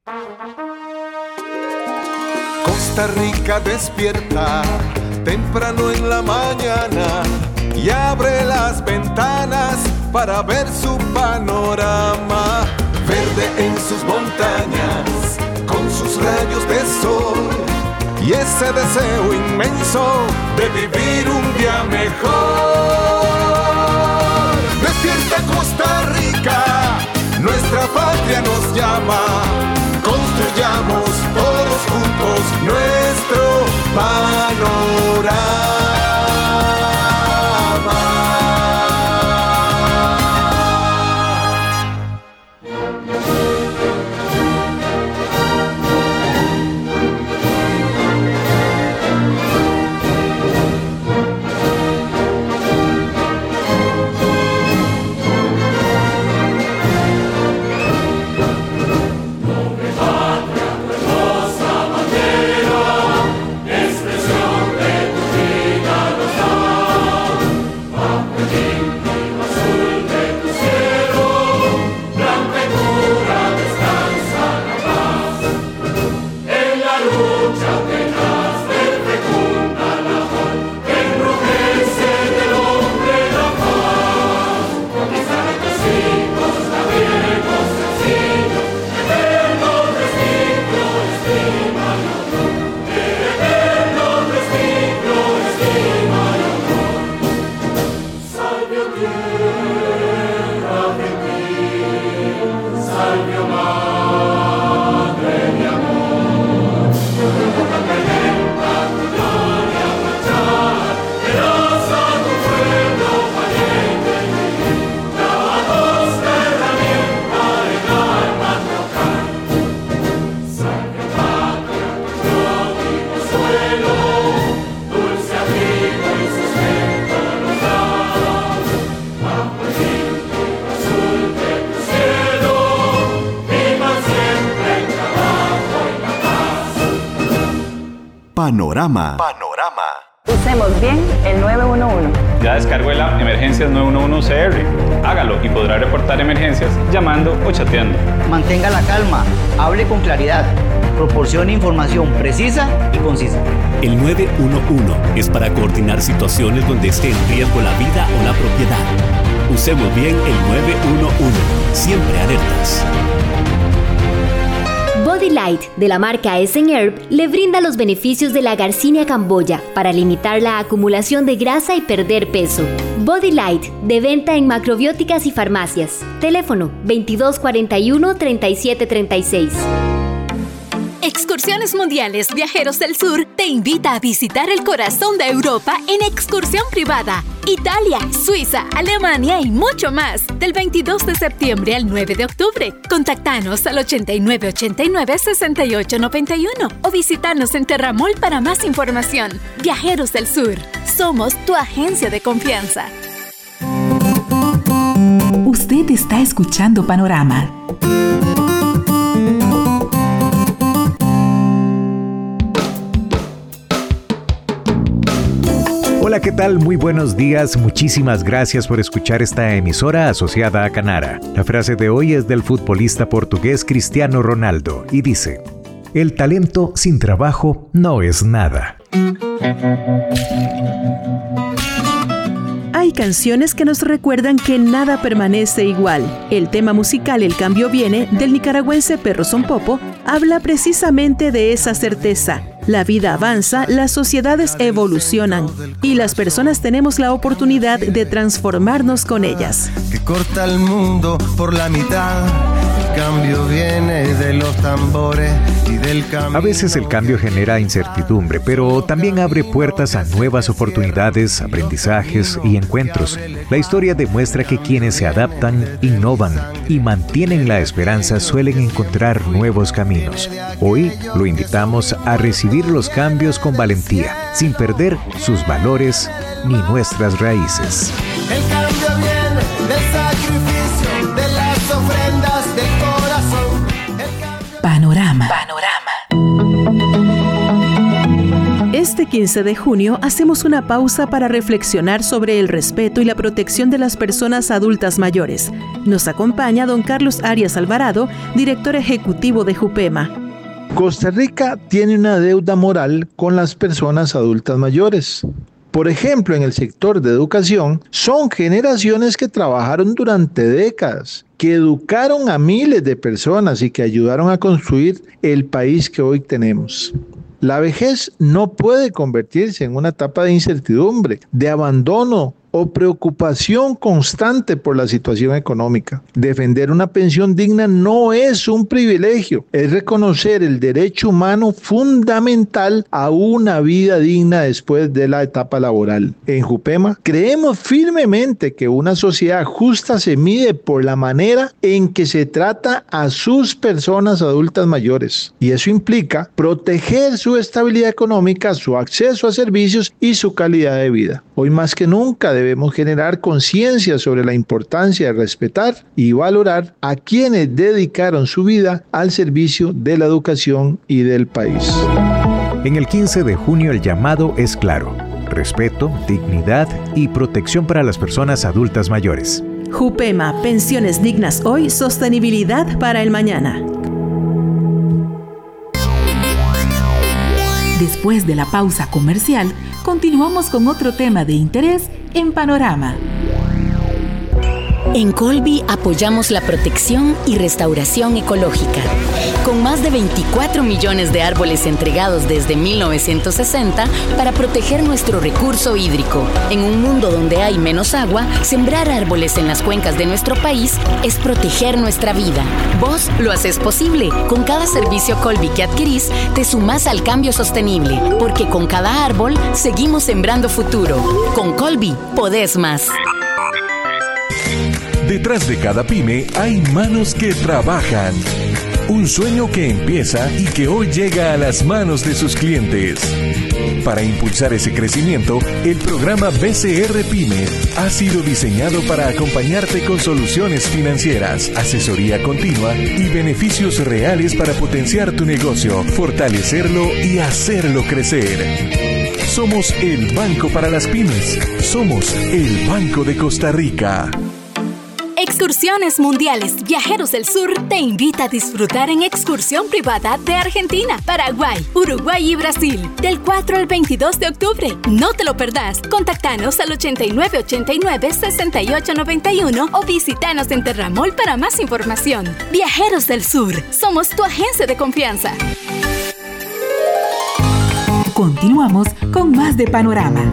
Costa Rica despierta temprano en la mañana y abre las ventanas para ver su panorama. Verde en sus montañas, con sus rayos de sol y ese deseo inmenso de vivir un día mejor. Despierta Costa Rica, nuestra patria nos llama. Construyamos todos juntos nuestro panorama. Panorama. Usemos bien el 911. Ya descargó el app Emergencias 911 CR. Hágalo y podrá reportar emergencias llamando o chateando. Mantenga la calma, hable con claridad, proporcione información precisa y concisa. El 911 es para coordinar situaciones donde esté en riesgo la vida o la propiedad. Usemos bien el 911, siempre alertas. Body Light, de la marca Essen Herb, le brinda los beneficios de la Garcinia camboya para limitar la acumulación de grasa y perder peso. Body Light, de venta en macrobióticas y farmacias. Teléfono 2241-3736. Excursiones Mundiales Viajeros del Sur te invita a visitar el corazón de Europa en excursión privada. Italia, Suiza, Alemania y mucho más. Del 22 de septiembre al 9 de octubre. Contactanos al 8989-6891 o visitanos en Terramol para más información. Viajeros del Sur. Somos tu agencia de confianza. Usted está escuchando Panorama. Hola, ¿qué tal? Muy buenos días. Muchísimas gracias por escuchar esta emisora asociada a Canara. La frase de hoy es del futbolista portugués Cristiano Ronaldo y dice: el talento sin trabajo no es nada. Hay canciones que nos recuerdan que nada permanece igual. El tema musical El Cambio Viene, del nicaragüense Perro Son Popo, habla precisamente de esa certeza. La vida avanza, las sociedades evolucionan y las personas tenemos la oportunidad de transformarnos con ellas. Que corta el mundo por la mitad. El cambio viene de los tambores y del cambio. A veces el cambio genera incertidumbre, pero también abre puertas a nuevas oportunidades, aprendizajes y encuentros. La historia demuestra que quienes se adaptan, innovan y mantienen la esperanza suelen encontrar nuevos caminos. Hoy lo invitamos a recibir los cambios con valentía, sin perder sus valores ni nuestras raíces. El cambio viene del sacrificio, de las ofrendas del corazón. Panorama. este 15 de junio hacemos una pausa para reflexionar sobre el respeto y la protección de las personas adultas mayores. Nos acompaña don Carlos Arias Alvarado, director ejecutivo de Jupema. Costa Rica tiene una deuda moral con las personas adultas mayores. Por ejemplo, en el sector de educación, son generaciones que trabajaron durante décadas, que educaron a miles de personas y que ayudaron a construir el país que hoy tenemos. La vejez no puede convertirse en una etapa de incertidumbre, de abandono o preocupación constante por la situación económica. Defender una pensión digna no es un privilegio, es reconocer el derecho humano fundamental a una vida digna después de la etapa laboral. En Jupema, creemos firmemente que una sociedad justa se mide por la manera en que se trata a sus personas adultas mayores, y eso implica proteger su estabilidad económica, su acceso a servicios y su calidad de vida. Hoy más que nunca debemos generar conciencia sobre la importancia de respetar y valorar a quienes dedicaron su vida al servicio de la educación y del país. En el 15 de junio el llamado es claro: respeto, dignidad y protección para las personas adultas mayores. Jupema, pensiones dignas hoy, sostenibilidad para el mañana. Después de la pausa comercial, continuamos con otro tema de interés en Panorama. En Colby apoyamos la protección y restauración ecológica. Con más de 24 millones de árboles entregados desde 1960 para proteger nuestro recurso hídrico. En un mundo donde hay menos agua, sembrar árboles en las cuencas de nuestro país es proteger nuestra vida. Vos lo haces posible. Con cada servicio Colby que adquirís, te sumás al cambio sostenible. Porque con cada árbol, seguimos sembrando futuro. Con Colby, podés más. Detrás de cada pyme hay manos que trabajan. Un sueño que empieza y que hoy llega a las manos de sus clientes. Para impulsar ese crecimiento, el programa BCR Pyme ha sido diseñado para acompañarte con soluciones financieras, asesoría continua y beneficios reales para potenciar tu negocio, fortalecerlo y hacerlo crecer. Somos el banco para las pymes. Somos el Banco de Costa Rica. Excursiones Mundiales Viajeros del Sur te invita a disfrutar en excursión privada de Argentina, Paraguay, Uruguay y Brasil del 4 al 22 de octubre. No te lo perdás. Contactanos al 8989-6891 o visítanos en Terramol para más información. Viajeros del Sur, somos tu agencia de confianza. Continuamos con más de Panorama.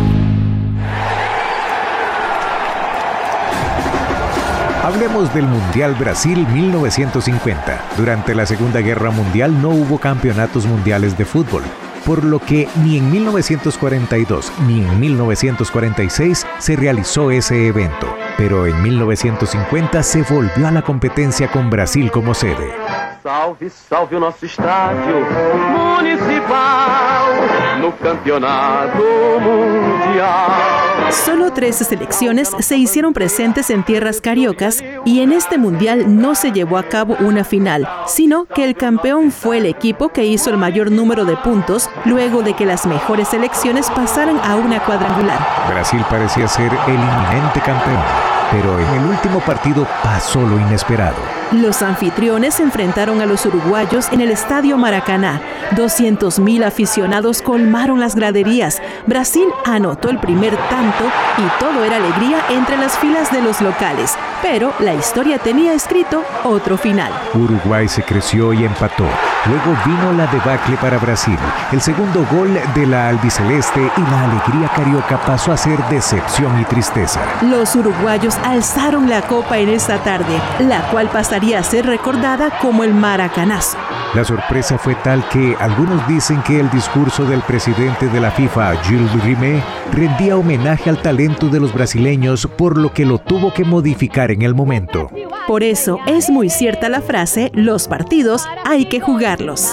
Hablemos del Mundial Brasil 1950. Durante la Segunda Guerra Mundial no hubo campeonatos mundiales de fútbol, por lo que ni en 1942 ni en 1946 se realizó ese evento. Pero en 1950 se volvió a la competencia con Brasil como sede. Salve, salve o nosso estádio municipal no campeonato mundial. Solo 13 selecciones se hicieron presentes en tierras cariocas y en este mundial no se llevó a cabo una final, sino que el campeón fue el equipo que hizo el mayor número de puntos luego de que las mejores selecciones pasaran a una cuadrangular. Brasil parecía ser el inminente campeón, pero en el último partido pasó lo inesperado. Los anfitriones se enfrentaron a los uruguayos en el Estadio Maracaná. 200,000 aficionados colmaron las graderías. Brasil anotó el primer tanto y todo era alegría entre las filas de los locales. Pero la historia tenía escrito otro final. Uruguay se creció y empató. Luego vino la debacle para Brasil. El segundo gol de la albiceleste y la alegría carioca pasó a ser decepción y tristeza. Los uruguayos alzaron la copa en esta tarde, la cual pasaría a ser recordada como el Maracanazo. La sorpresa fue tal que algunos dicen que el discurso del presidente de la FIFA, Gilles Rimet, rendía homenaje al talento de los brasileños, por lo que lo tuvo que modificar en el momento. Por eso es muy cierta la frase: los partidos hay que jugarlos.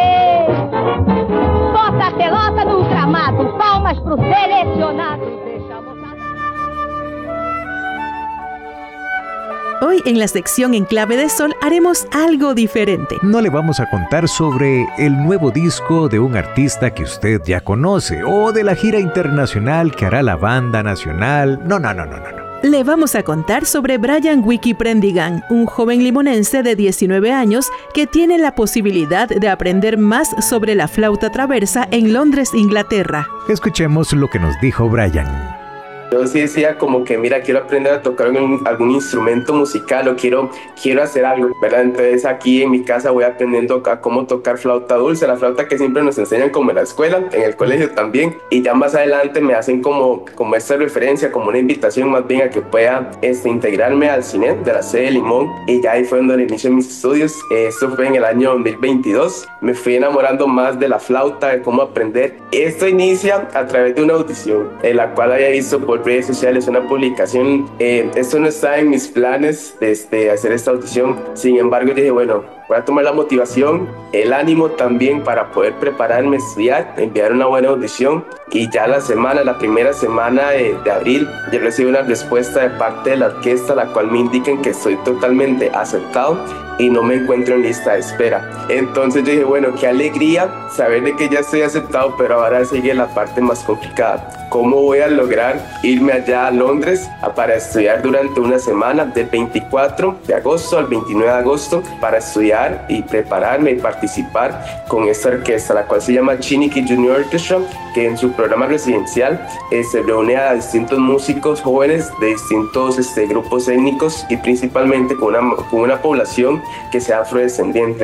Bota a pelota no gramado, palmas pro selecionado. Hoy en la sección En Clave de Sol haremos algo diferente. No le vamos a contar sobre el nuevo disco de un artista que usted ya conoce o de la gira internacional que hará la banda nacional. No. Le vamos a contar sobre Brian Wiki Prendigan, un joven limonense de 19 años que tiene la posibilidad de aprender más sobre la flauta traversa en Londres, Inglaterra. Escuchemos lo que nos dijo Brian. Yo sí decía como que, mira, quiero aprender a tocar algún instrumento musical o quiero hacer algo, ¿verdad? Entonces aquí en mi casa voy aprendiendo a cómo tocar flauta dulce, la flauta que siempre nos enseñan como en la escuela, en el colegio también. Y ya más adelante me hacen como esta referencia, como una invitación más bien a que pueda integrarme al CINET de la sede de Limón. Y ya ahí fue donde inicio mis estudios. Esto fue en el año 2022. Me fui enamorando más de la flauta, de cómo aprender. Esto inicia a través de una audición, en la cual había visto por redes sociales una publicación. Esto no estaba en mis planes de hacer esta audición. Sin embargo, dije, bueno, voy a tomar la motivación, el ánimo también para poder prepararme, estudiar, enviar una buena audición. Y ya la primera semana de abril, yo recibí una respuesta de parte de la orquesta, la cual me indican que estoy totalmente aceptado y no me encuentro en lista de espera. Entonces yo dije, bueno, qué alegría saber de que ya estoy aceptado, pero ahora sigue la parte más complicada. ¿Cómo voy a lograr irme allá a Londres para estudiar durante una semana, del 24 de agosto al 29 de agosto, para estudiar y prepararme y participar con esta orquesta, la cual se llama Chiniki Junior Orchestra, que en su programa residencial se reúne a distintos músicos jóvenes de distintos grupos étnicos y principalmente con una población que sea afrodescendiente.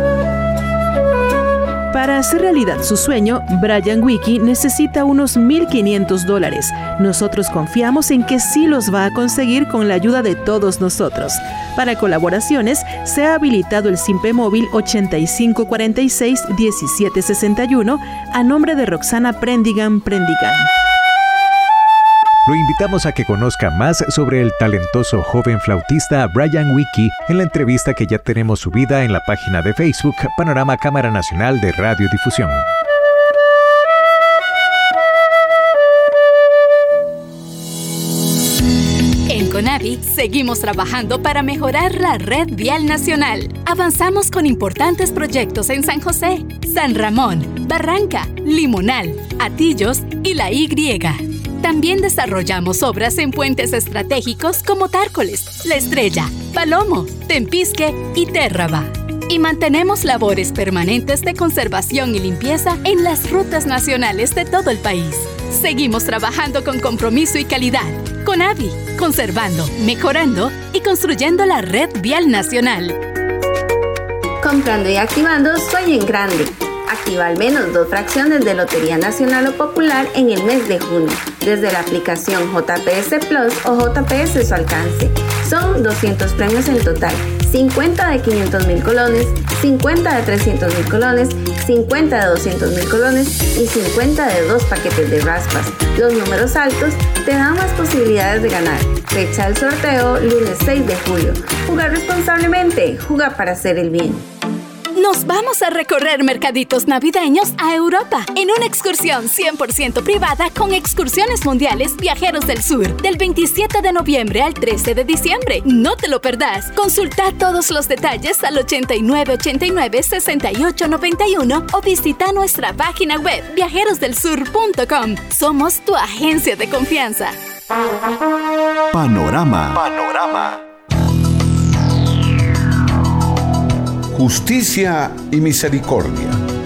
Para hacer realidad su sueño, Brian Wiki necesita unos $1,500. Nosotros confiamos en que sí los va a conseguir con la ayuda de todos nosotros. Para colaboraciones, se ha habilitado el Simpe Móvil 8546-1761 a nombre de Roxana Prendigan. Lo invitamos a que conozca más sobre el talentoso joven flautista Brian Wiki en la entrevista que ya tenemos subida en la página de Facebook Panorama Cámara Nacional de Radiodifusión. En Conavi seguimos trabajando para mejorar la red vial nacional. Avanzamos con importantes proyectos en San José, San Ramón, Barranca, Limonal, Atillos y La Y. También desarrollamos obras en puentes estratégicos como Tárcoles, La Estrella, Palomo, Tempisque y Térraba. Y mantenemos labores permanentes de conservación y limpieza en las rutas nacionales de todo el país. Seguimos trabajando con compromiso y calidad. Conavi, conservando, mejorando y construyendo la red vial nacional. Comprando y activando Sueña en Grande. Activa al menos 2 fracciones de Lotería Nacional o Popular en el mes de junio, desde la aplicación JPS Plus o JPS Su Alcance. Son 200 premios en total, 50 de 500,000 colones, 50 de 300,000 colones, 50 de 200,000 colones y 50 de 2 paquetes de raspas. Los números altos te dan más posibilidades de ganar. Fecha del sorteo, lunes 6 de julio. Jugar responsablemente, jugar para hacer el bien. Nos vamos a recorrer mercaditos navideños a Europa en una excursión 100% privada con Excursiones Mundiales Viajeros del Sur del 27 de noviembre al 13 de diciembre. No te lo perdás. Consulta todos los detalles al 8989-6891 o visita nuestra página web viajerosdelsur.com. Somos tu agencia de confianza. Panorama. Justicia y misericordia.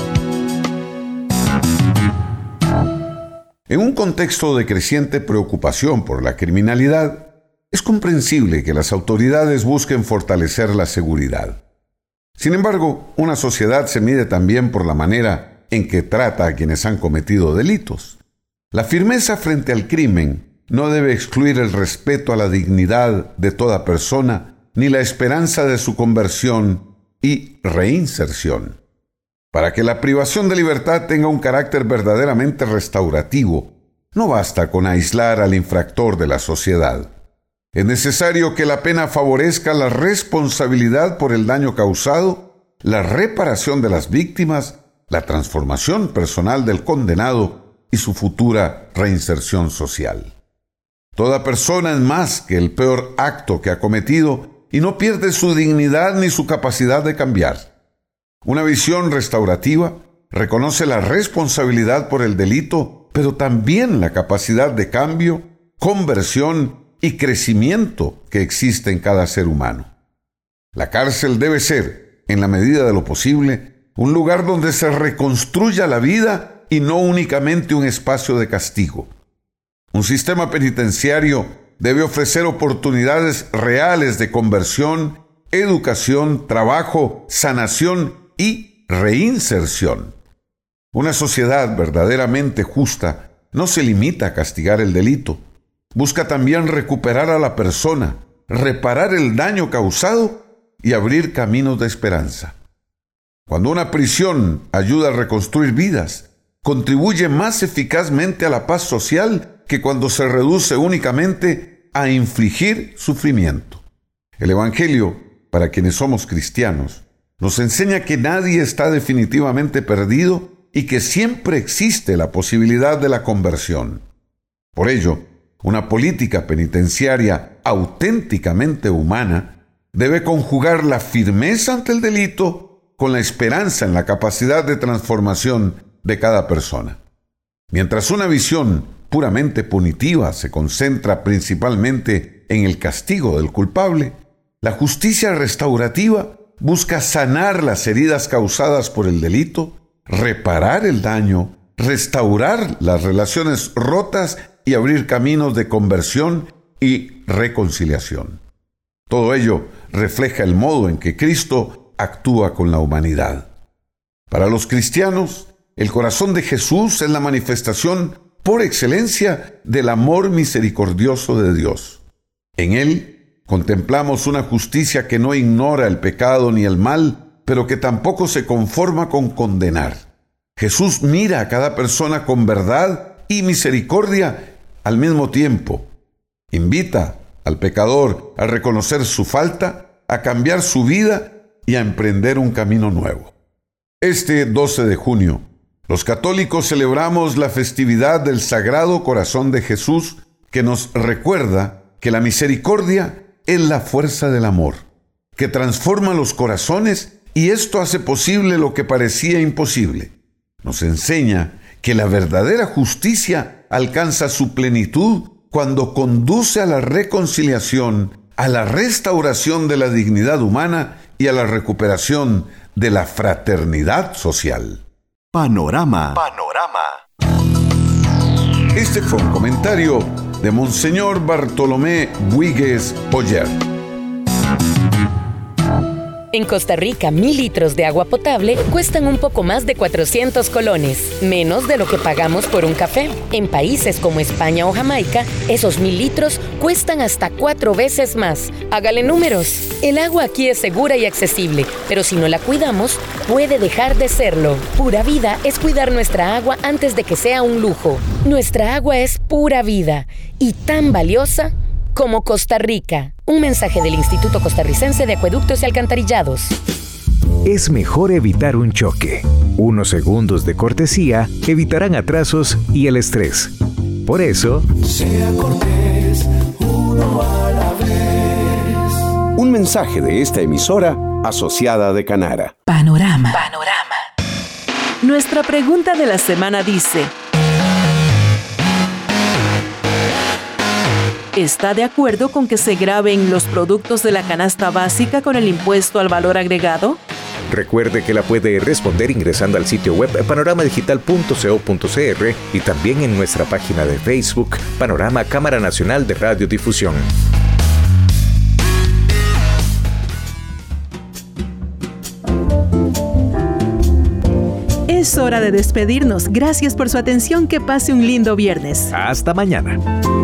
En un contexto de creciente preocupación por la criminalidad, es comprensible que las autoridades busquen fortalecer la seguridad. Sin embargo, una sociedad se mide también por la manera en que trata a quienes han cometido delitos. La firmeza frente al crimen no debe excluir el respeto a la dignidad de toda persona ni la esperanza de su conversión y reinserción. Para que la privación de libertad tenga un carácter verdaderamente restaurativo, no basta con aislar al infractor de la sociedad. Es necesario que la pena favorezca la responsabilidad por el daño causado, la reparación de las víctimas, la transformación personal del condenado y su futura reinserción social. Toda persona es más que el peor acto que ha cometido y no pierde su dignidad ni su capacidad de cambiar. Una visión restaurativa reconoce la responsabilidad por el delito, pero también la capacidad de cambio, conversión y crecimiento que existe en cada ser humano. La cárcel debe ser, en la medida de lo posible, un lugar donde se reconstruya la vida y no únicamente un espacio de castigo. Un sistema penitenciario debe ofrecer oportunidades reales de conversión, educación, trabajo, sanación y reinserción. Una sociedad verdaderamente justa no se limita a castigar el delito. Busca también recuperar a la persona, reparar el daño causado y abrir caminos de esperanza. Cuando una prisión ayuda a reconstruir vidas, contribuye más eficazmente a la paz social que cuando se reduce únicamente a infligir sufrimiento. El Evangelio, para quienes somos cristianos, nos enseña que nadie está definitivamente perdido y que siempre existe la posibilidad de la conversión. Por ello, una política penitenciaria auténticamente humana debe conjugar la firmeza ante el delito con la esperanza en la capacidad de transformación de cada persona. Mientras una visión puramente punitiva se concentra principalmente en el castigo del culpable, la justicia restaurativa busca sanar las heridas causadas por el delito, reparar el daño, restaurar las relaciones rotas y abrir caminos de conversión y reconciliación. Todo ello refleja el modo en que Cristo actúa con la humanidad. Para los cristianos, el corazón de Jesús es la manifestación por excelencia del amor misericordioso de Dios. En Él contemplamos una justicia que no ignora el pecado ni el mal, pero que tampoco se conforma con condenar. Jesús mira a cada persona con verdad y misericordia al mismo tiempo. Invita al pecador a reconocer su falta, a cambiar su vida y a emprender un camino nuevo. Este 12 de junio, los católicos celebramos la festividad del Sagrado Corazón de Jesús, que nos recuerda que la misericordia es la fuerza del amor, que transforma los corazones y esto hace posible lo que parecía imposible. Nos enseña que la verdadera justicia alcanza su plenitud cuando conduce a la reconciliación, a la restauración de la dignidad humana y a la recuperación de la fraternidad social. Panorama. Este fue un comentario de Monseñor Bartolomé Buígues Oller. En Costa Rica, 1,000 litros de agua potable cuestan un poco más de 400 colones, menos de lo que pagamos por un café. En países como España o Jamaica, esos 1,000 litros cuestan hasta 4 veces más. Hágale números. El agua aquí es segura y accesible, pero si no la cuidamos, puede dejar de serlo. Pura Vida es cuidar nuestra agua antes de que sea un lujo. Nuestra agua es pura vida y tan valiosa como Costa Rica. Un mensaje del Instituto Costarricense de Acueductos y Alcantarillados. Es mejor evitar un choque. Unos segundos de cortesía evitarán atrasos y el estrés. Por eso, sea cortés, uno a la vez. Un mensaje de esta emisora asociada de Canara. Panorama. Nuestra pregunta de la semana dice: ¿está de acuerdo con que se graben los productos de la canasta básica con el impuesto al valor agregado? recuerde que la puede responder ingresando al sitio web panoramadigital.co.cr y también en nuestra página de Facebook, Panorama Cámara Nacional de Radiodifusión. Es hora de despedirnos. Gracias por su atención. Que pase un lindo viernes. Hasta mañana.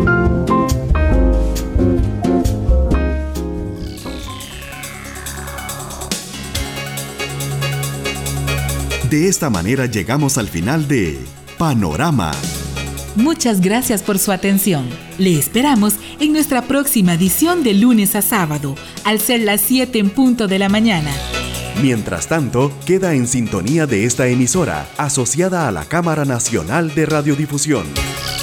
De esta manera llegamos al final de Panorama. Muchas gracias por su atención. Le esperamos en nuestra próxima edición de lunes a sábado, al ser las 7 en punto de la mañana. Mientras tanto, queda en sintonía de esta emisora, asociada a la Cámara Nacional de Radiodifusión.